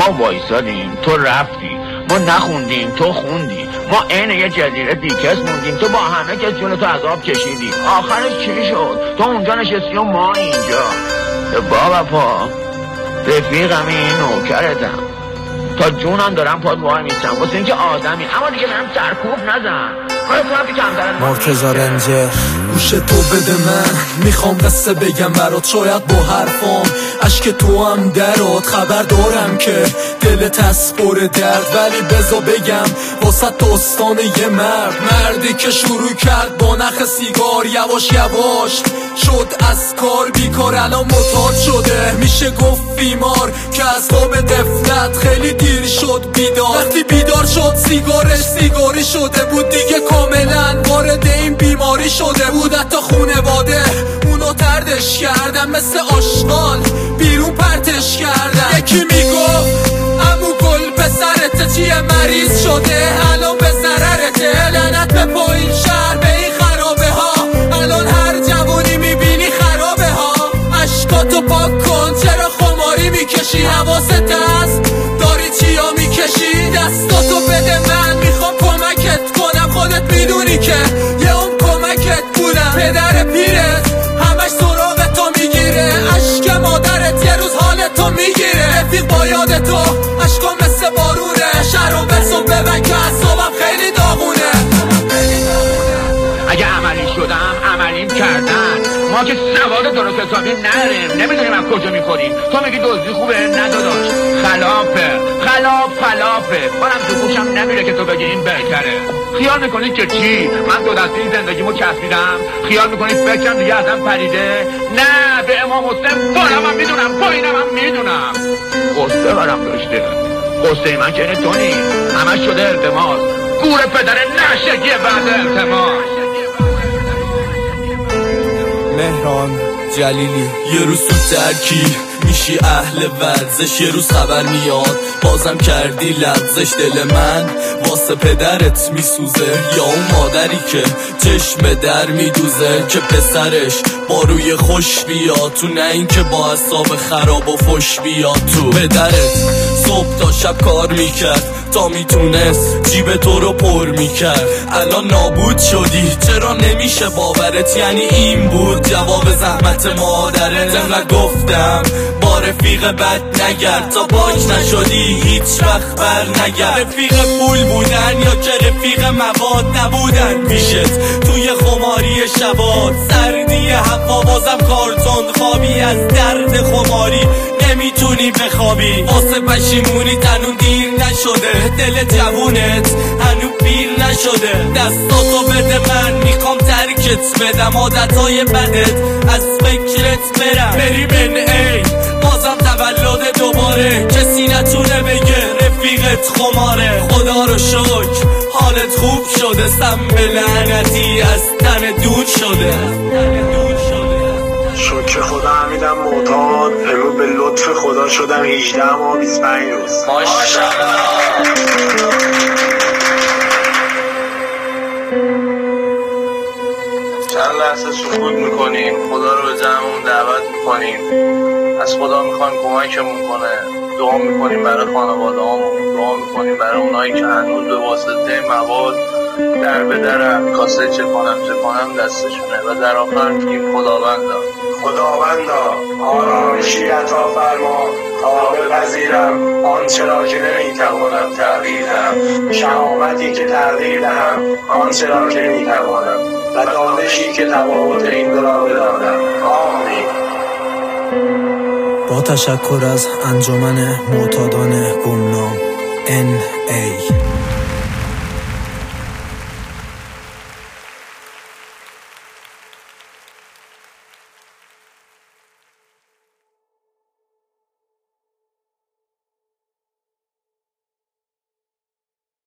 ما وایسادیم تو رفتی، ما نخوندیم تو خوندی، ما عین یه جزیره بیکس موندیم، تو با همه کس جون تو عذاب کشیدی. آخرش چی شد؟ تو اونجا نشستی و ما اینجا. بابا پا رفیقم، این نوکرتم، تا جونم دارم پاد وای میستم واسه اینکه آدمی، اما دیگه برم سرکوب نزن. مرتضی رنجر گوش تو بده، من میخوام قصه بگم برات، شاید با حرفام اشک تو هم درات. خبر دارم که دلت از پر درد، ولی بزا بگم واسه داستان یه مردی که شروع کرد با نخ سیگار، یواش یواش شد از کار بیکار، الان معتاد شده میشه گفت بیمار، که از خواب دفتر خیلی دیر شد بیدار. وقتی بیدار شد سیگارش سیگاری شده بود دیگه، کاملا وارد این بیماری شده بود. حتی خونواده اونو تردش کردن، مثل آشغال بیرون پرتش کردن. یکی میگفت عمو گل پسرت چیه مریض شده، الان به ضررته، لعنت به پایین شهر به این خرابه ها. الان هر جوانی میبینی خرابه ها، اشکاتو پاک کن، چرا خماری میکشی؟ حواست هست داری چیا میکشی؟ دستاتو بده من میخوام کمکت کنم، خودت میدونی که یه اون کمکت بودم. پدر پیرت همش سراغ تو میگیره، اشک مادرت یه روز حالتو میگیره. رفیق با یاد تو اشکام مثل بارونه، شهر و بسو ببن که اصابم خیلی داغونه. اگه عملی شدم عملیم کردن، ما که سواد درست حسابی نریم، نمیدونیم از کجا میکنیم. تو میگی دزدی خوبه؟ نه داداش، خلافه. منم تو گوشم نمیره که تو بگی این بهتره. خیال میکنی که چی؟ من دو دستی زندگیمو کسبیدم؟ خیال میکنی فکرم دیگه ازم پریده؟ نه، به امام حسین بارم هم میدونم، پایینم هم میدونم. قصه برم داشته، قصه من که تو نیست، همش شده التماس، گور پدر نشگی بعد التماس. مهران جلیلی یه روز تو ترکی میشی اهل ورزش، یه روز خبر میاد بازم کردی لغزش. دل من واسه پدرت میسوزه، یا اون مادری که چشم در میدوزه، که پسرش با روی خوش بیاد تو، نه این که با اعصاب خراب و فش بیاد تو. پدرت صبح تا شب کار میکرد تا میتونست جیب تو رو پر میکرد، الان نابود شدی چرا نمیشه باورت؟ یعنی این بود جواب زحمت مادرت. انقدر گفتم با رفیق بد نگرد، تا پاک نشدی هیچ وقت بر نگرد. رفیق پول بودن یا که رفیق مواد نبودن پیشت توی خماری شبات، سردی هوا بازم کارتون خوابی، از درد خماری نمیتونی بخوابی. واسه پشیمونی تنون دیر نشده، دل جوونت هنو پیر نشده. دستاتو بده من میخوام ترکت بدم، عادتهای بدت از فکرت برم. بری من ای بازم تولد دوباره، کسی نتونه بگه رفیقت خماره. خدا رو شکر حالت خوب شده، سم به لعنتی از تن دور شده. شکر خدا حمیدم معتاد، امروز به لطف خدا شدم 18 ماه 25 روز. ماشاءالله. چند لحظه سکوت میکنیم، خدا رو به جمعمون دعوت میکنیم، از خدا میخوایم کمکمون کنه. دعا میکنیم برای خانواده هامون، دعا میکنیم برای اونایی که هنوز به واسطه مواد در به در کاسه چه کنم دستشونه، و در آخر میگیم خداوندا آرامشی عطا فرما تا بپذیرم آنچه را که نمیتوانم تغییر دهم، شهامتی که تغییر دهم آنچه را که نمیتوانم، و دانشی که تفاوت این دو را بدانم. آمین. با تشکر از انجمن معتادان گمنام NA